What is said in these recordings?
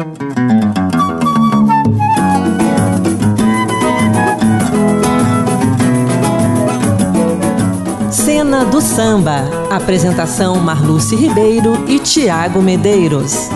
Cena do Samba. Apresentação Marluce Ribeiro e Tiago Medeiros.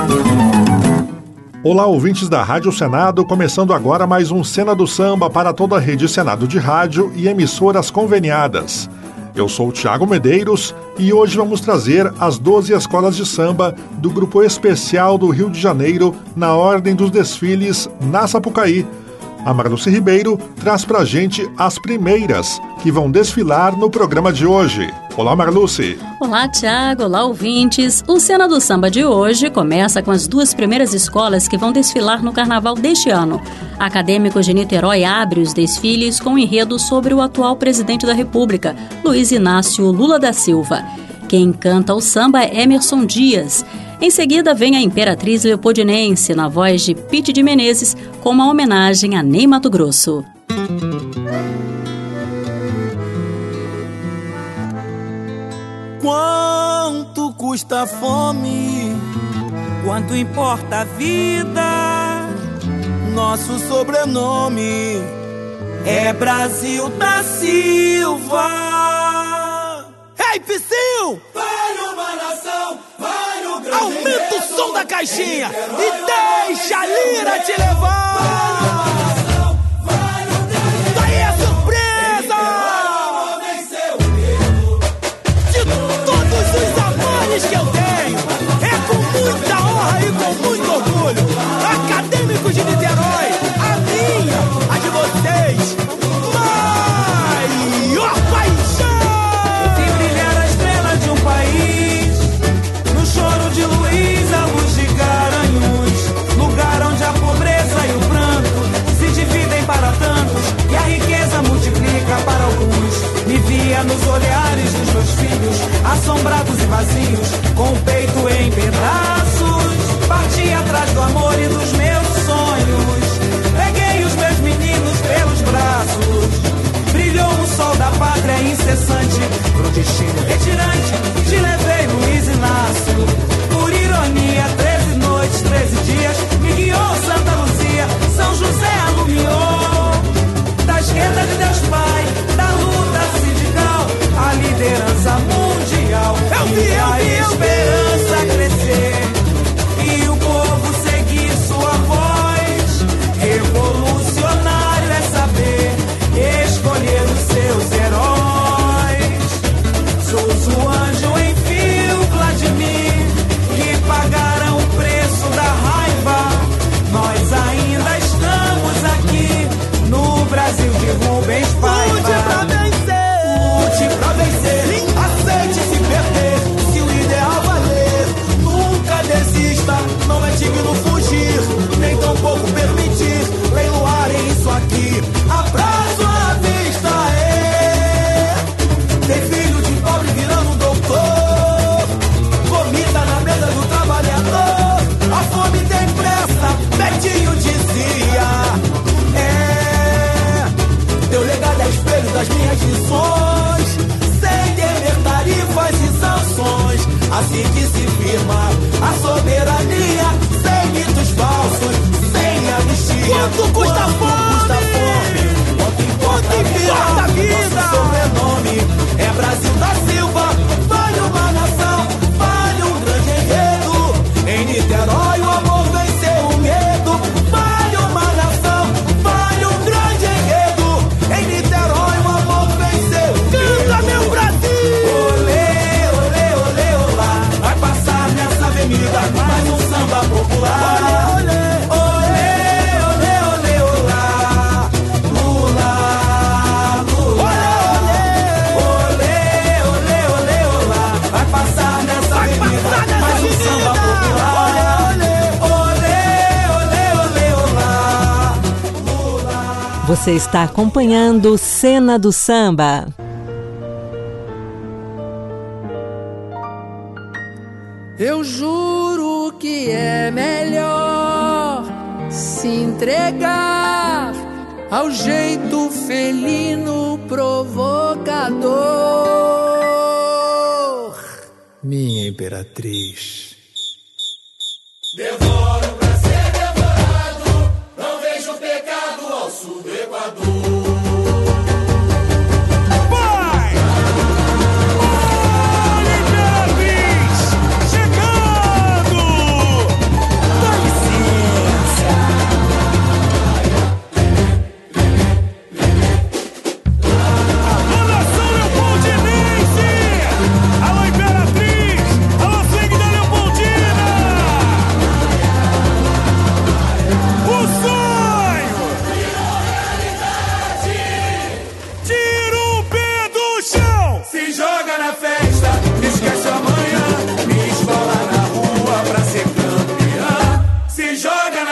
Olá, ouvintes da Rádio Senado, começando agora mais um Cena do Samba para toda a rede Senado de rádio e emissoras conveniadas. Eu sou o Tiago Medeiros e hoje vamos trazer as 12 escolas de samba do Grupo Especial do Rio de Janeiro na ordem dos desfiles na Sapucaí. A Marluce Ribeiro traz pra gente as primeiras que vão desfilar no programa de hoje. Olá, Marluce. Olá, Tiago. Olá, ouvintes. O Cena do Samba de hoje começa com as 2 primeiras escolas que vão desfilar no carnaval deste ano. Acadêmicos de Niterói abre os desfiles com um enredo sobre o atual presidente da República, Luiz Inácio Lula da Silva. Quem canta o samba é Emerson Dias. Em seguida vem a Imperatriz Leopoldinense, na voz de Pete de Menezes, com uma homenagem a Ney Matogrosso. Quanto custa a fome? Quanto importa a vida? Nosso sobrenome é Brasil da Silva. Ei, Psyu! Vai numa nação, vai no grande. Aumenta o som da caixinha e deixa a lira te levar. Que eu tenho é com muita honra e com muito orgulho. Acadêmicos de Niterói, a minha, a de vocês, maior paixão. Se brilhar a estrela de um país, no choro de Luiz, a luz de Garanhuns, lugar onde a pobreza e o pranto se dividem para tantos e a riqueza multiplica para alguns. Me via nos olhares dos meus filhos, assombrados e vazios, com o peito em pedaços. Parti atrás do amor e dos meus sonhos. Peguei os meus meninos pelos braços. Brilhou o sol da pátria incessante. Pro destino retirante, te levei, Luiz Inácio. Por ironia, 13 noites, 13 dias, me guiou Santa Luzia, São José alumiou. Da esquerda de Deus Pai, da luta sindical, a liderança mundial. Eu vi a esperança crescer e o povo seguir sua voz. Revolucionário é saber escolher os seus heróis. Sou o anjo em fio, Vladimir, que pagaram o preço da raiva. Nós ainda estamos aqui no Brasil de Rubens Paiva. Lute pra vencer, aceite se perder, se o ideal valer. Nunca desista, não é digno fugir, nem tampouco permitir leiloarem isso aqui. Abraço à vista, tem filho de pobre virando doutor, comida na mesa do trabalhador. A fome tem pressa, Betinho dizia. Teu legado é espelho das minhas lições, sem temer tarifas e sanções. Assim que se firma a soberania, sem mitos falsos, sem anistia. Quanto custa a fome? Quanto importa a vida? Nosso sobrenome é Brasil da Silva. Vale uma nação, vale um grande enredo. Em Niterói o amor venceu o medo. Vale uma nação, vale um grande enredo. Em Niterói o amor venceu o medo. Canta, meu Brasil! Olê, olê, olê, olá. Vai passar nessa avenida mais um samba popular. Olê, olê, olê, olê, olá. Lula, Lula. Olê, olê, olê, olá. Vai passar nessa avenida mais um samba popular. Olê, olê, olê, olá. Lula. Você está acompanhando Cena do Samba. Eu juro que é melhor se entregar ao jeito felino provocador. Minha imperatriz. Devoro pra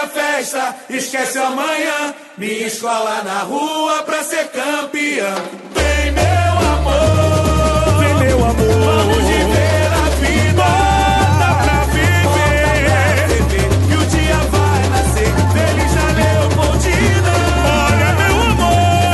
festa, esquece amanhã. Minha escola na rua pra ser campeã. Vem meu amor, vem meu amor, vamos viver a vida. Bota pra viver, que o dia vai nascer. Feliz na Leopoldina. Olha meu amor,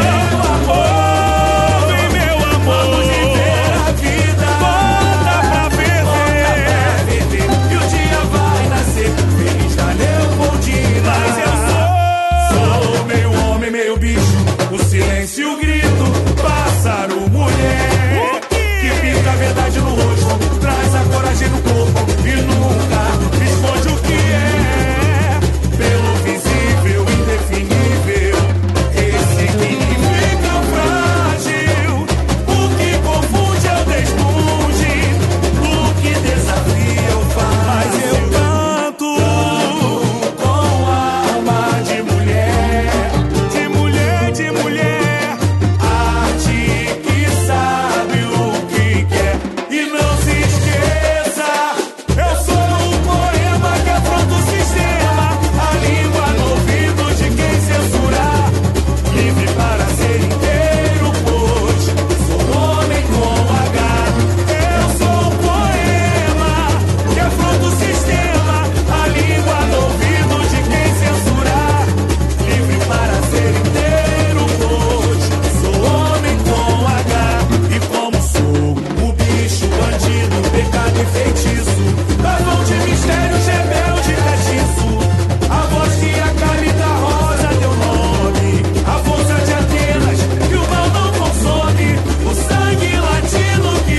vem meu amor, vamos viver a vida. Bota pra viver, que o dia vai nascer. Feliz na Leopoldina. Mas eu sou meio homem, meio bicho, o silêncio e o grito, pássaro, mulher, que pinta a verdade no rosto, traz a coragem no corpo e nunca esconde o que é. Pelo visível, indefinível, ressignifica o frágil. O que confunde é o desnude, o que desafia é o fácil. Mas eu canto com a alma de mulher, de mulher, de mulher. Arte que sabe o que quer. E não se esqueça, eu sou um poema que afronta o sistema. A língua no ouvido de quem censurar. Livre para ser inteiro, pois sou homem com H. Eu sou um poema que afronta o sistema. A língua no ouvido de quem censurar. Livre para ser inteiro, pois sou homem com H. E como sou o bicho, bandido, pecado e feitiço, pavão de mistério, rebelde, catiço, a voz que acalma e da rosa deu nome, a força de Atenas que o mal não consome, o sangue latino que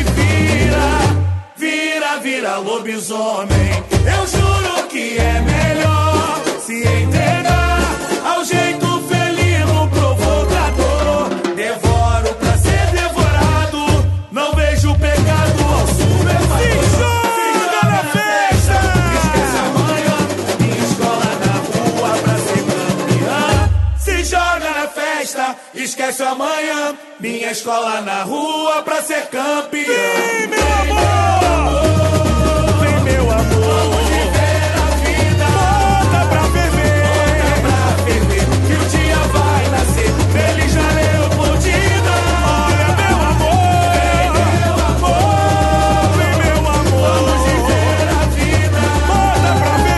vira lobisomem. Eu juro que é melhor se entregar ao jeito felino provocador. Devoro pra ser devorado, não vejo pecado ao sublemador. Se joga na festa, esquece amanhã. Minha escola na rua pra ser campeã. Se joga na festa, esquece amanhã. Minha escola na rua pra ser campeã. Vem meu amor, vem meu amor, vamos viver a vida. Bota pra ferver, que o dia vai nascer. Feliz na Leopoldina. Olha meu amor, vem meu amor, vamos viver a vida. Bota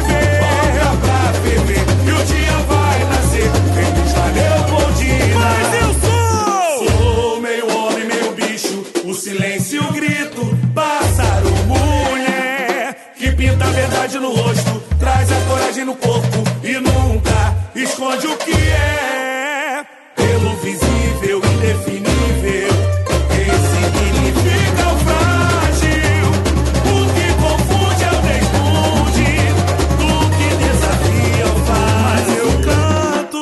pra ferver, que o dia vai nascer. Feliz na Leopoldina. Mas eu sou meio homem, meio bicho, o silêncio e o grito, pássaro, mulher, que pinta a verdade no rosto, traz a coragem no corpo e nunca esconde o que é. Pelo visível, indefinível, ressignifica o frágil. O que confunde é o desnude, do que desafia o fácil. Eu canto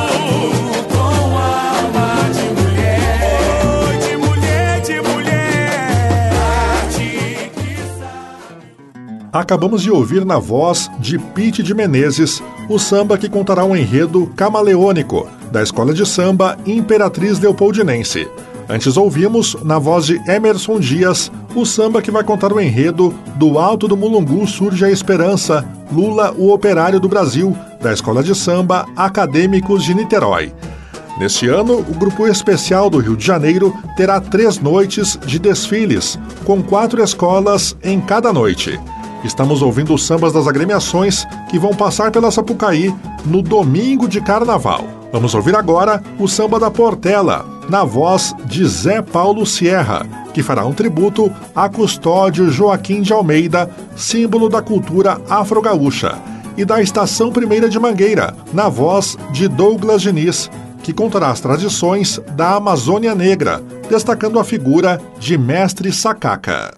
com a alma de mulher, de mulher, de mulher. Arte que sabe. Acabamos de ouvir na voz de Pete de Menezes o samba que contará um enredo camaleônico da escola de samba Imperatriz Leopoldinense. Antes ouvimos, na voz de Emerson Dias, o samba que vai contar o enredo Do Alto do Mulungu Surge a Esperança, Lula, o Operário do Brasil, da escola de samba Acadêmicos de Niterói. Neste ano, o Grupo Especial do Rio de Janeiro terá 3 noites de desfiles, com 4 escolas em cada noite. Estamos ouvindo os sambas das agremiações que vão passar pela Sapucaí no domingo de Carnaval. Vamos ouvir agora o samba da Portela, na voz de Zé Paulo Sierra, que fará um tributo a Custódio Joaquim de Almeida, símbolo da cultura afro-gaúcha, e da Estação Primeira de Mangueira, na voz de Douglas Diniz, que contará as tradições da Amazônia Negra, destacando a figura de Mestre Sacaca.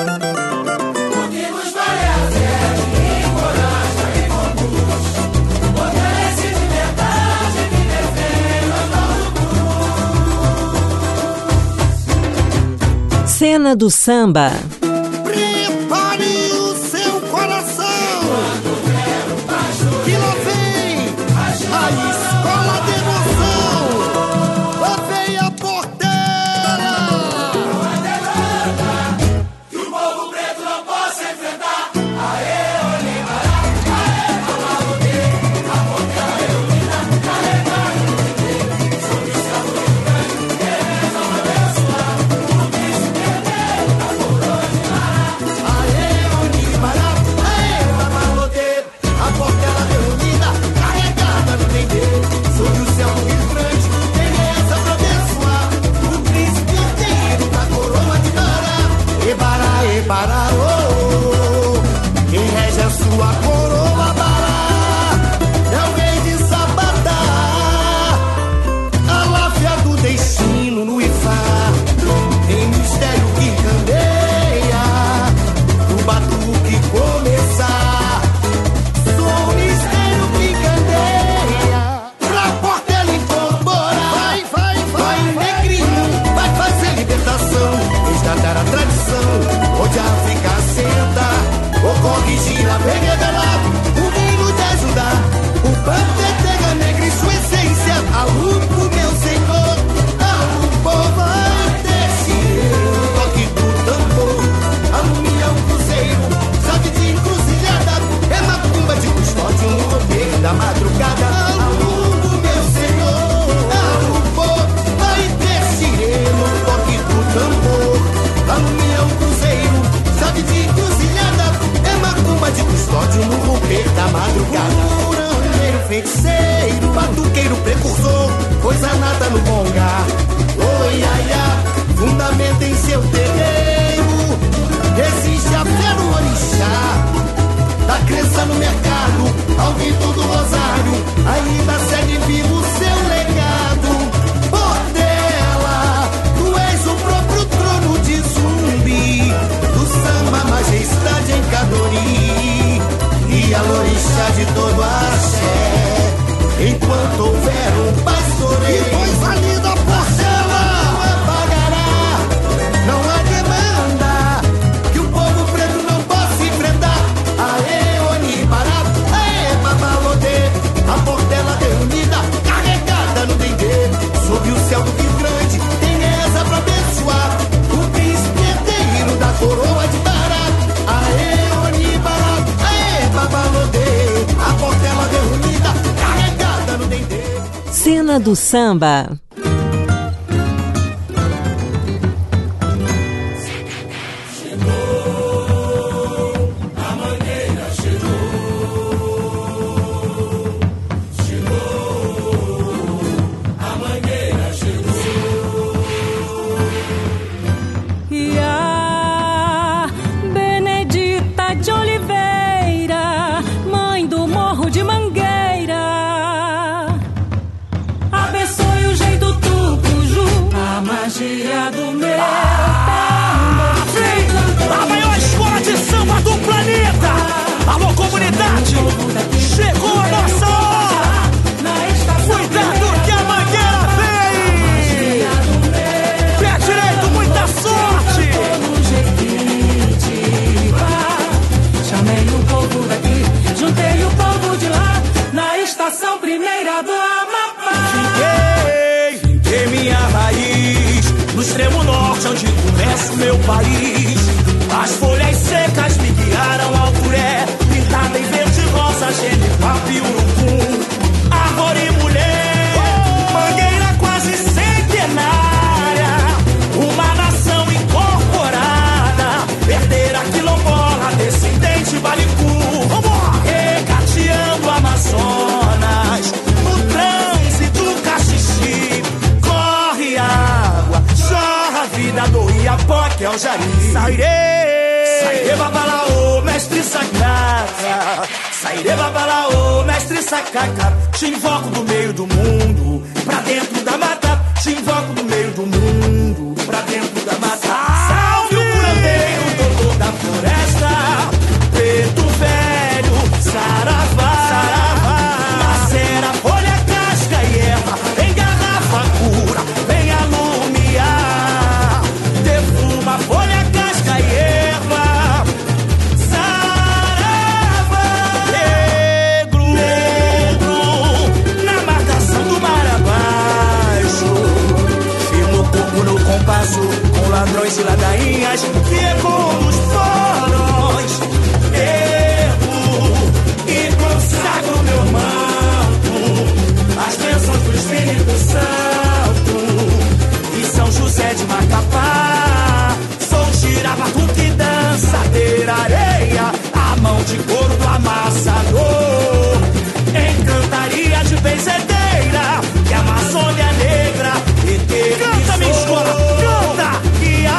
Cena do Samba. Prepare o seu coração, que lá vem a escola de emoção. Lá vem a Portela, que o povo preto não possa enfrentar. Aê, Olimar, aê, madrugada. Curandeiro, feiticeiro, batuqueiro, precursor, coisa nada no bonga. Oi, ai, ai, fundamenta em seu terreiro. Existe a fé no orixá, da crença no mercado, ao rito do rosário, ainda segue vivo seu legado. Portela, tu és o próprio trono de Zumbi, do samba, majestade em Cadori, e a lorixá de todo axé, enquanto houver um pastoreio. E coisa linda, Portela, não apagará, não há demanda que o povo preto não possa enfrentar. Aê, Onibará, aê, Babalodê, a Portela reunida, carregada no dendê, sob o céu do Rio Grande, tem essa pra abençoar o príncipe herdeiro da coroa de Bará. Aê, Onibará, aê, Babalodê, a Portela reunida, carregada no dendê. Cena do Samba. E a Benedita de Oliveira, mãe do Morro de Mangueira, abençoe o jeito tucuju, a magia do meu A maior escola de samba do planeta. Alô, comunidade, chegou a nossa hora. Cuidado que a mangueira vem. Pé direito, muita sorte. Chamei o povo daqui, juntei o povo de lá, na estação primeira do Amapá. Finquei minha raiz no extremo norte, onde começa o meu país. As folhas secas me guiaram ao puré, pintada em verde, rosa, genipapo e urucum. Árvore mulher, mangueira quase centenária, uma nação incorporada, herdeira quilombola, descendente balicu, regateando Amazonas, no trânsito Caxixi, corre água, jorra a vida do Iapoque ao Jari. Sairê babalaô, mestre sacaca, sairê babalaô, mestre sacaca, te invoco do meio do mundo, pra dentro da mata, te invoco do meio do mundo, pra dentro da mata. Salve o curandeiro, doutor da floresta, preto velho, saravá, macera, folha, casca e erva, engarrafa a cura, vem alumiar, defuma, folha, casca e erva, saravá, negro, na marcação do mar abaixo, firmo o corpo no compasso, com ladrões e ladainhas, que ecoam nos porões, erro e consagro meu manto, as bênçãos do Espírito Santo, e São José de Macapá, sou giravato que dança, ter areia, a mão de couro do amassador, encantaria de benzedeira, que a Amazônia negra eternizou. Canta, minha escola, canta!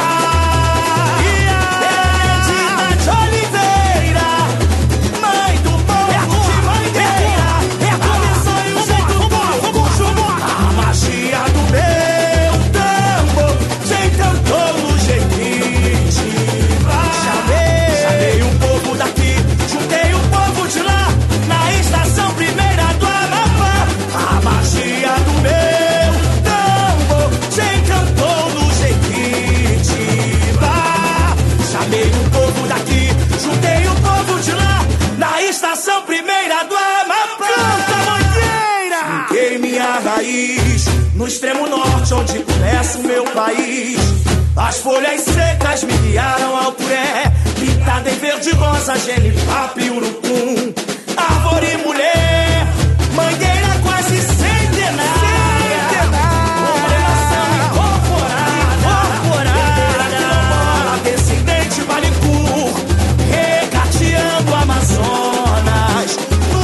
Benedita de Oliveira, mãe do Morro de Mangueira, abençoe o jeito tucuju, a magia do meu tambor, te encantou no Jequitibá. Chamei o povo daqui, juntei o povo de lá, na estação primeira do Amapá. A magia do meu tambor te encantou no Jequitibá. Chamei o povo daqui, juntei o povo de lá, na estação primeira do Amapá. Canta, mangueira! Finquei minha raiz no extremo norte, onde começa o meu país. As folhas secas me guiaram ao puré, pintada em verde, rosa, genipapo e urucum. Árvore mulher, mangueira quase centenária, uma nação incorporada, herdeira descendente balicu, regateando Amazonas,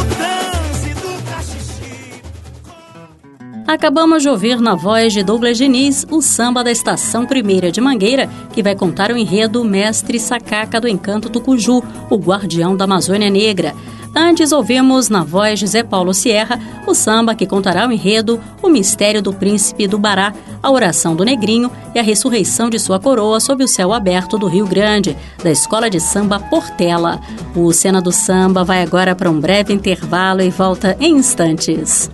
Acabamos de ouvir na voz de Douglas Diniz o samba da Estação Primeira de Mangueira, que vai contar o enredo Mestre Sacaca do Encanto Tucuju, o guardião da Amazônia Negra. Antes ouvimos na voz de Zé Paulo Sierra o samba que contará o enredo O Mistério do Príncipe do Bará, a oração do Negrinho e a ressurreição de sua coroa sob o céu aberto do Rio Grande, da Escola de Samba Portela. O Cena do Samba vai agora para um breve intervalo e volta em instantes.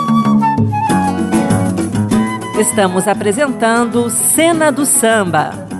Estamos apresentando Cena do Samba.